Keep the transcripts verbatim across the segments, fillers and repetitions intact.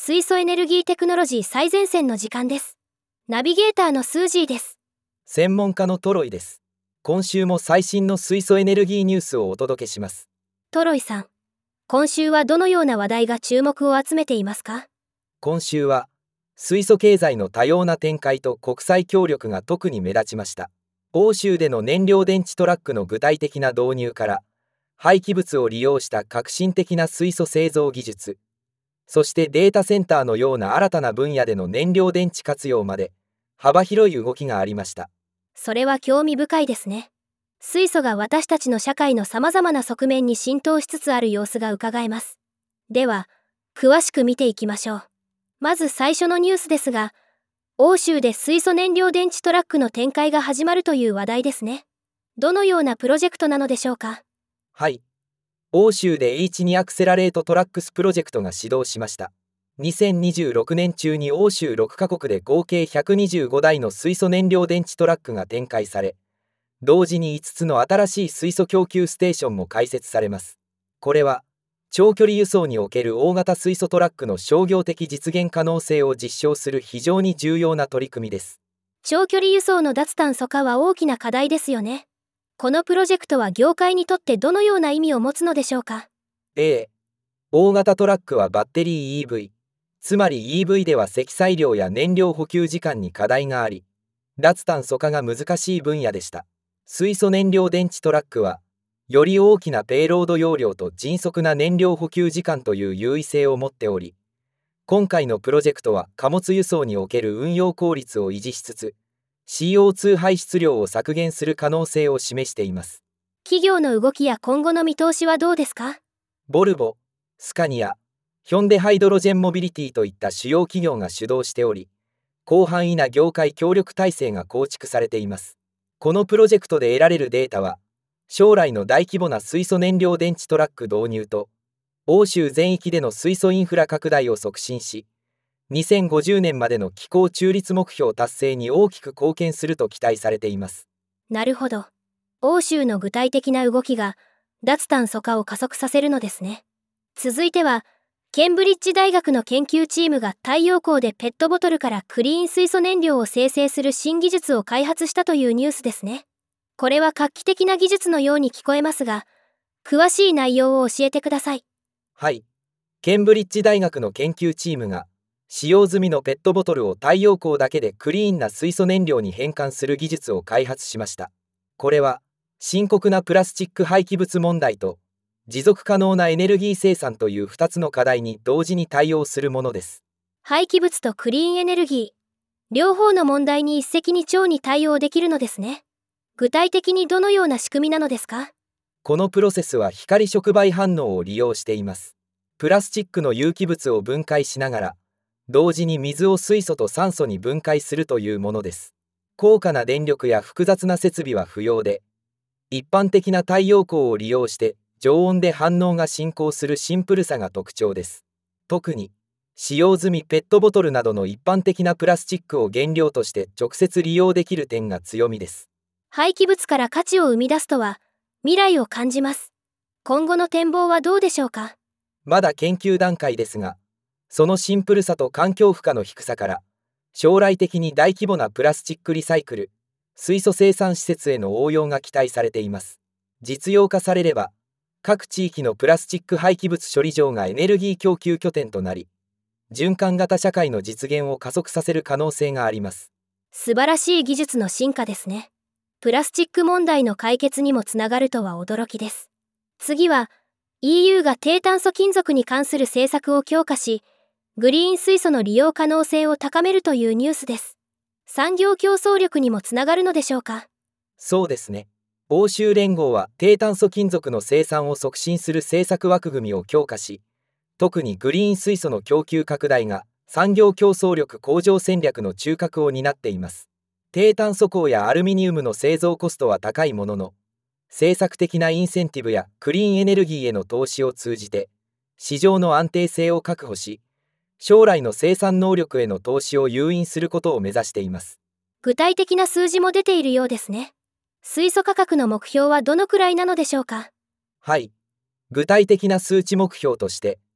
水素エネルギーテクノロジー最前線の時間です。ナビゲーターのスージーです。 専門家のトロイです。今週も最新の水素エネルギーニュースをお届けします。 トロイさん、今週はどのような話題が注目を集めていますか？ 今週は水素経済の多様な展開と国際協力が特に目立ちました。欧州での燃料電池トラックの具体的な導入から、廃棄物を利用した革新的な水素製造技術、そしてデータセンターのような新たな分野での燃料電池活用まで、幅広い動きがありました。 それは興味深いですね。水素が私たちの社会のさまざまな側面に浸透しつつある様子がうかがえます。では、詳しく見ていきましょう。まず最初のニュースですが、欧州で水素燃料電池トラックの展開が始まるという話題ですね。どのようなプロジェクトなのでしょうか？ はい。欧州で エイチツー アクセラレートトラックスプロジェクトが始動しました。にせんにじゅうろくねん中に欧州ろくカ国で合計ひゃくにじゅうごだいの水素燃料電池トラックが展開され、同時にいつつの新しい水素供給ステーションも開設されます。これは、長距離輸送における大型水素トラックの商業的実現可能性を実証する非常に重要な取り組みです。 長距離輸送の脱炭素化は大きな課題ですよね。このプロジェクトは業界にとってどのような意味を持つのでしょうか？ A、大型トラックはバッテリー イーブイ、つまり イーブイ では積載量や燃料補給時間に課題があり、脱炭素化が難しい分野でした。水素燃料電池トラックは、より大きなペイロード容量と迅速な燃料補給時間という優位性を持っており、今回のプロジェクトは貨物輸送における運用効率を維持しつつ、シーオーツー 排出量を削減する可能性を示しています。 企業の動きや今後の見通しはどうですか？ ボルボ、スカニア、ヒョンデハイドロジェンモビリティといった主要企業が主導しており、広範囲な業界協力体制が構築されています。このプロジェクトで得られるデータは、将来の大規模な水素燃料電池トラック導入と、欧州全域での水素インフラ拡大を促進し、にせんごじゅうねんまでの気候中立目標達成に大きく貢献すると期待されています。 なるほど。欧州の具体的な動きが脱炭素化を加速させるのですね。続いては、ケンブリッジ大学の研究チームが太陽光でペットボトルからクリーン水素燃料を生成する新技術を開発したというニュースですね。これは画期的な技術のように聞こえますが、詳しい内容を教えてください。 はい。ケンブリッジ大学の研究チームが、使用済みのペットボトルを太陽光だけでクリーンな水素燃料に変換する技術を開発しました。これは、深刻なプラスチック廃棄物問題と、持続可能なエネルギー生産というふたつの課題に同時に対応するものです。 廃棄物とクリーンエネルギー、両方の問題に一石二鳥に対応できるのですね。具体的にどのような仕組みなのですか？ このプロセスは光触媒反応を利用しています。プラスチックの有機物を分解しながら、同時に水を水素と酸素に分解するというものです。高価な電力や複雑な設備は不要で、一般的な太陽光を利用して常温で反応が進行するシンプルさが特徴です。特に、使用済みペットボトルなどの一般的なプラスチックを原料として直接利用できる点が強みです。 廃棄物から価値を生み出すとは、未来を感じます。今後の展望はどうでしょうか？ まだ研究段階ですが、そのシンプルさと環境負荷の低さから、将来的に大規模なプラスチックリサイクル、水素生産施設への応用が期待されています。実用化されれば、各地域のプラスチック廃棄物処理場がエネルギー供給拠点となり、循環型社会の実現を加速させる可能性があります。 素晴らしい技術の進化ですね。プラスチック問題の解決にもつながるとは驚きです。次は、イーユー が低炭素金属に関する政策を強化し、グリーン水素の利用可能性を高めるというニュースです。産業競争力にもつながるのでしょうか？ そうですね。欧州連合は低炭素金属の生産を促進する政策枠組みを強化し、特にグリーン水素の供給拡大が産業競争力向上戦略の中核を担っています。低炭素鋼やアルミニウムの製造コストは高いものの、政策的なインセンティブやクリーンエネルギーへの投資を通じて、市場の安定性を確保し、将来の生産能力への投資を誘引することを目指しています。 具体的な数字も出ているようですね。水素価格の目標はどのくらいなのでしょうか？ はい。具体的な数値目標として、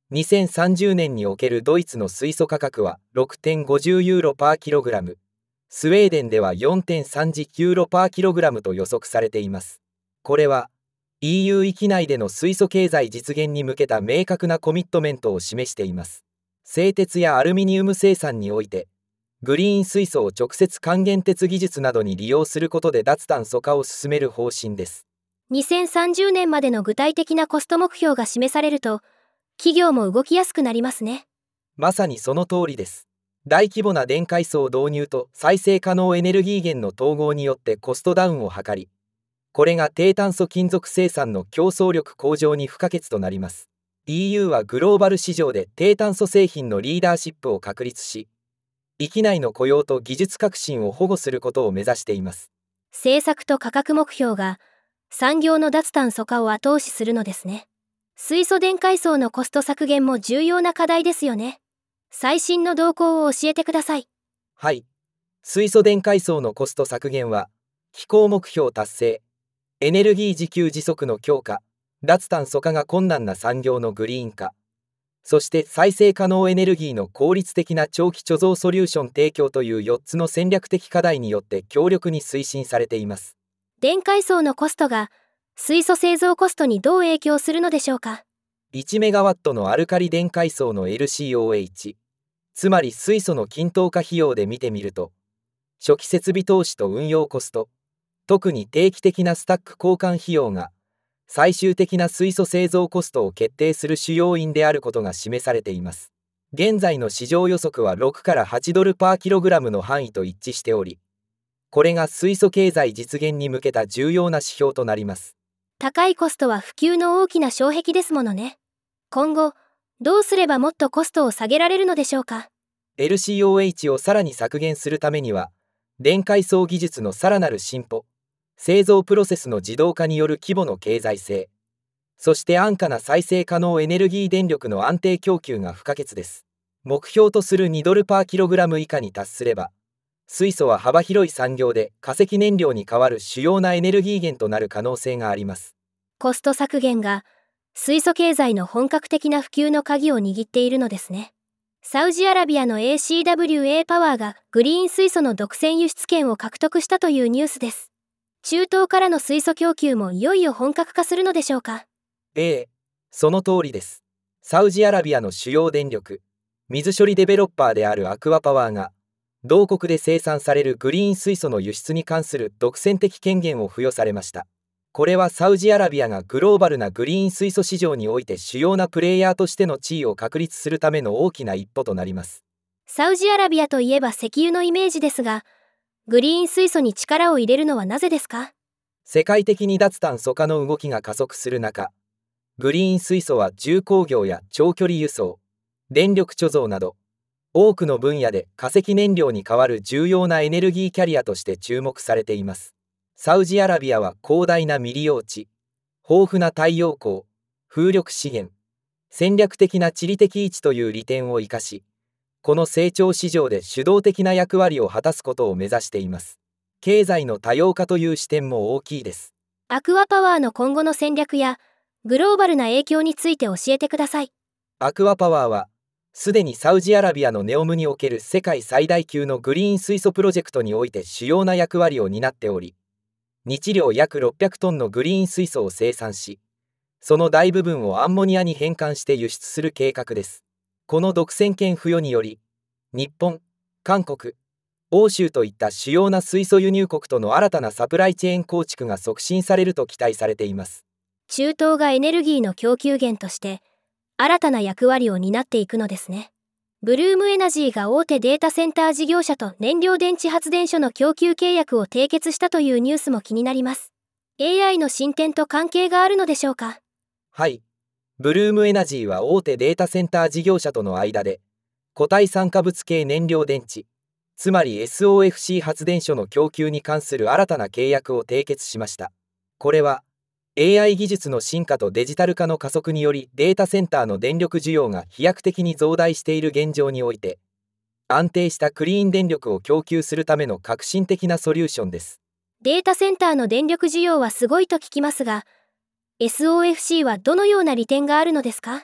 にせんさんじゅうねんにおけるドイツの水素価格は ろくてんごじゅうユーロパーキログラム、スウェーデンでは よんてんさんじゅうユーロパーキログラムと予測されています。これは イーユー 域内での水素経済実現に向けた明確なコミットメントを示しています。製鉄やアルミニウム生産において、グリーン水素を直接還元鉄技術などに利用することで脱炭素化を進める方針です。 にせんさんじゅうねんまでの具体的なコスト目標が示されると、企業も動きやすくなりますね。 まさにその通りです。大規模な電解層導入と再生可能エネルギー源の統合によってコストダウンを図り、これが低炭素金属生産の競争力向上に不可欠となります。イーユー はグローバル市場で低炭素製品のリーダーシップを確立し、域内の雇用と技術革新を保護することを目指しています。 政策と価格目標が産業の脱炭素化を後押しするのですね。水素電解層のコスト削減も重要な課題ですよね。最新の動向を教えてください。 はい。水素電解層のコスト削減は、気候目標達成、エネルギー自給自足の強化、脱炭素化が困難な産業のグリーン化、そして再生可能エネルギーの効率的な長期貯蔵ソリューション提供というよっつの戦略的課題によって強力に推進されています。 電解層のコストが水素製造コストにどう影響するのでしょうか。 いちメガワットのアルカリ電解層の エルシーオーエイチ、つまり水素の均等化費用で見てみると、初期設備投資と運用コスト、特に定期的なスタック交換費用が最終的な水素製造コストを決定する主要因であることが示されています。現在の市場予測はろくからはちドルパーキログラムの範囲と一致しており、これが水素経済実現に向けた重要な指標となります。 高いコストは普及の大きな障壁ですものね。今後、どうすればもっとコストを下げられるのでしょうか。 エルシーオーエイチ をさらに削減するためには、電解層技術のさらなる進歩、製造プロセスの自動化による規模の経済性、そして安価な再生可能エネルギー電力の安定供給が不可欠です。目標とするにドルパーキログラム以下に達すれば、水素は幅広い産業で化石燃料に代わる主要なエネルギー源となる可能性があります。 コスト削減が水素経済の本格的な普及の鍵を握っているのですね。サウジアラビアの エーシーダブリューエー パワーがグリーン水素の独占輸出権を獲得したというニュースです。中東からの水素供給もいよいよ本格化するのでしょうか。 ええ、その通りです。サウジアラビアの主要電力、水処理デベロッパーであるアクアパワーが、同国で生産されるグリーン水素の輸出に関する独占的権限を付与されました。これはサウジアラビアがグローバルなグリーン水素市場において主要なプレイヤーとしての地位を確立するための大きな一歩となります。 サウジアラビアといえば石油のイメージですが、グリーン水素に力を入れるのはなぜですか？ 世界的に脱炭素化の動きが加速する中、グリーン水素は重工業や長距離輸送、電力貯蔵など、多くの分野で化石燃料に代わる重要なエネルギーキャリアとして注目されています。サウジアラビアは広大な未利用地、豊富な太陽光、風力資源、戦略的な地理的位置という利点を生かし、この成長市場で主導的な役割を果たすことを目指しています。経済の多様化という視点も大きいです。 アクアパワーの今後の戦略やグローバルな影響について教えてください。 アクアパワーは、すでにサウジアラビアのネオムにおける世界最大級のグリーン水素プロジェクトにおいて主要な役割を担っており、日量約ろっぴゃくトンのグリーン水素を生産し、その大部分をアンモニアに変換して輸出する計画です。この独占権付与により、日本、韓国、欧州といった主要な水素輸入国との新たなサプライチェーン構築が促進されると期待されています。 中東がエネルギーの供給源として新たな役割を担っていくのですね。ブルームエナジーが大手データセンター事業者と燃料電池発電所の供給契約を締結したというニュースも気になります。エーアイ の進展と関係があるのでしょうか？ はい。ブルームエナジーは大手データセンター事業者との間で、固体酸化物系燃料電池、つまり エスオーエフシー 発電所の供給に関する新たな契約を締結しました。これは、エーアイ 技術の進化とデジタル化の加速によりデータセンターの電力需要が飛躍的に増大している現状において、安定したクリーン電力を供給するための革新的なソリューションです。 データセンターの電力需要はすごいと聞きますが、エスオーエフシー はどのような利点があるのですか？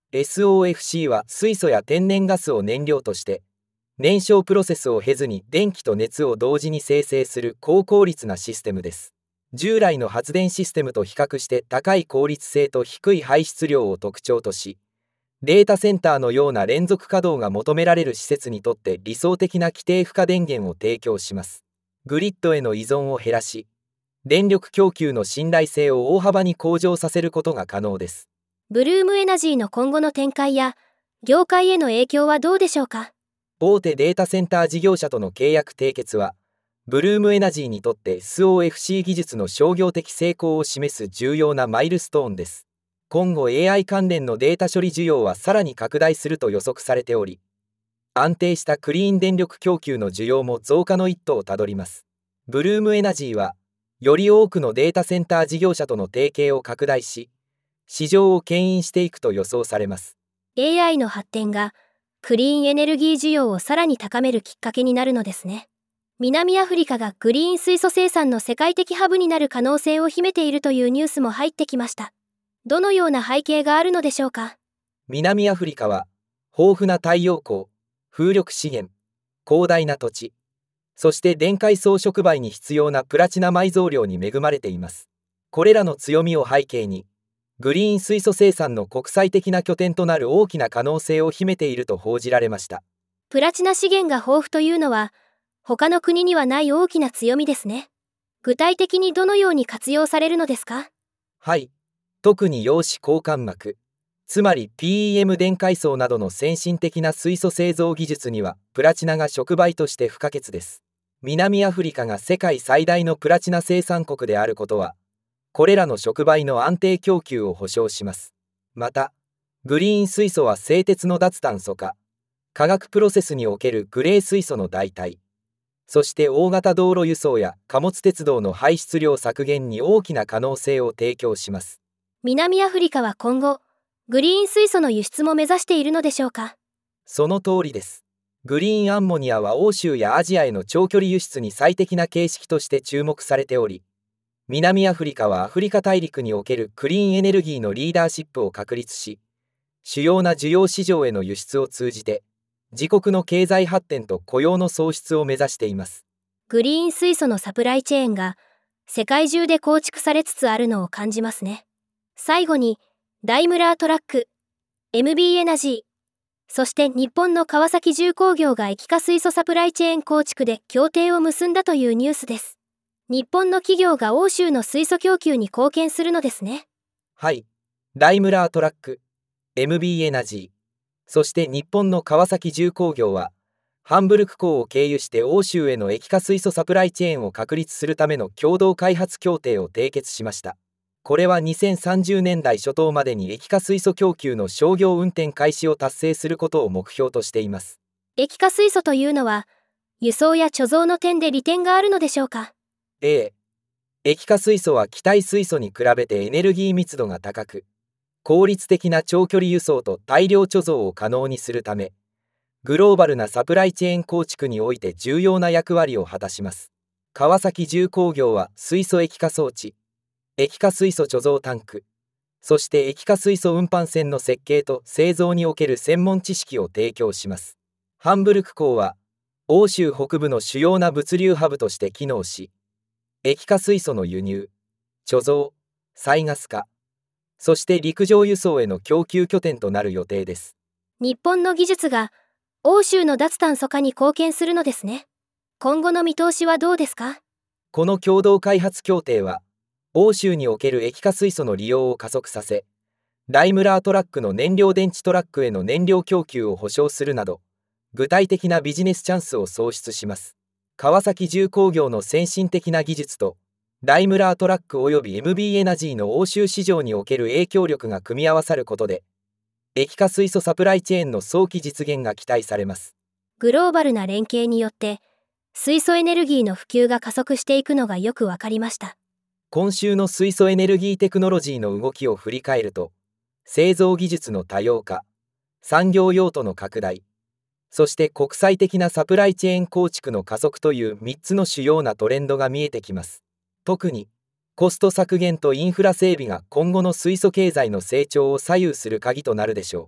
エスオーエフシー は水素や天然ガスを燃料として、燃焼プロセスを経ずに電気と熱を同時に生成する高効率なシステムです。従来の発電システムと比較して高い効率性と低い排出量を特徴とし、データセンターのような連続稼働が求められる施設にとって理想的な規定負荷電源を提供します。グリッドへの依存を減らし、電力供給の信頼性を大幅に向上させることが可能です。 ブルームエナジーの今後の展開や業界への影響はどうでしょうか。 大手データセンター事業者との契約締結は、ブルームエナジーにとって エスオーエフシー 技術の商業的成功を示す重要なマイルストーンです。今後 エーアイ 関連のデータ処理需要はさらに拡大すると予測されており、安定したクリーン電力供給の需要も増加の一途をたどります。ブルームエナジーは、より多くのデータセンター事業者との提携を拡大し、市場を牽引していくと予想されます。 エーアイ の発展がクリーンエネルギー需要をさらに高めるきっかけになるのですね。南アフリカがグリーン水素生産の世界的ハブになる可能性を秘めているというニュースも入ってきました。どのような背景があるのでしょうか。 南アフリカは豊富な太陽光、風力資源、広大な土地、そして電解装飾媒に必要なプラチナ埋蔵量に恵まれています。これらの強みを背景に、グリーン水素生産の国際的な拠点となる大きな可能性を秘めていると報じられました。 プラチナ資源が豊富というのは、他の国にはない大きな強みですね。具体的にどのように活用されるのですか。 はい、特に陽子交換膜、つまり ピーイーエム 電解層などの先進的な水素製造技術にはプラチナが触媒として不可欠です。南アフリカが世界最大のプラチナ生産国であることは、これらの触媒の安定供給を保証します。また、グリーン水素は製鉄の脱炭素化、化学プロセスにおけるグレー水素の代替、そして大型道路輸送や貨物鉄道の排出量削減に大きな可能性を提供します。 南アフリカは今後、グリーン水素の輸出も目指しているのでしょうか。 その通りです。グリーンアンモニアは欧州やアジアへの長距離輸出に最適な形式として注目されており、南アフリカはアフリカ大陸におけるクリーンエネルギーのリーダーシップを確立し、主要な需要市場への輸出を通じて、自国の経済発展と雇用の創出を目指しています。 グリーン水素のサプライチェーンが世界中で構築されつつあるのを感じますね。最後に、ダイムラートラック、エムビー エナジー、そして日本の川崎重工業が液化水素サプライチェーン構築で協定を結んだというニュースです。日本の企業が欧州の水素供給に貢献するのですね。 はい、ダイムラートラック、エムビー エナジー、そして日本の川崎重工業は、ハンブルク港を経由して欧州への液化水素サプライチェーンを確立するための共同開発協定を締結しました。これはにせんさんじゅうねんだい初頭までに液化水素供給の商業運転開始を達成することを目標としています。 液化水素というのは、輸送や貯蔵の点で利点があるのでしょうか。 ええ、液化水素は気体水素に比べてエネルギー密度が高く、効率的な長距離輸送と大量貯蔵を可能にするため、グローバルなサプライチェーン構築において重要な役割を果たします。川崎重工業は水素液化装置、液化水素貯蔵タンク、そして液化水素運搬船の設計と製造における専門知識を提供します。ハンブルク港は欧州北部の主要な物流ハブとして機能し、液化水素の輸入、貯蔵、再ガス化、そして陸上輸送への供給拠点となる予定です。 日本の技術が欧州の脱炭素化に貢献するのですね。今後の見通しはどうですか？ この共同開発協定は、欧州における液化水素の利用を加速させ、ダイムラートラックの燃料電池トラックへの燃料供給を保証するなど、具体的なビジネスチャンスを創出します。川崎重工業の先進的な技術と、ダイムラートラックおよび エムビー エナジーの欧州市場における影響力が組み合わさることで、液化水素サプライチェーンの早期実現が期待されます。 グローバルな連携によって、水素エネルギーの普及が加速していくのがよくわかりました。 今週の水素エネルギーテクノロジーの動きを振り返ると、製造技術の多様化、産業用途の拡大、そして国際的なサプライチェーン構築の加速というみっつの主要なトレンドが見えてきます。特に、コスト削減とインフラ整備が今後の水素経済の成長を左右する鍵となるでしょう。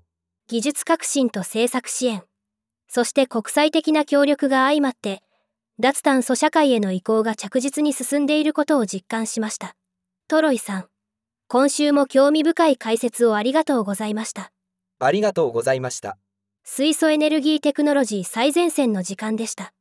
技術革新と政策支援、そして国際的な協力が相まって、脱炭素社会への移行が着実に進んでいることを実感しました。トロイさん、今週も興味深い解説をありがとうございました。 ありがとうございました。 水素エネルギーテクノロジー最前線の時間でした。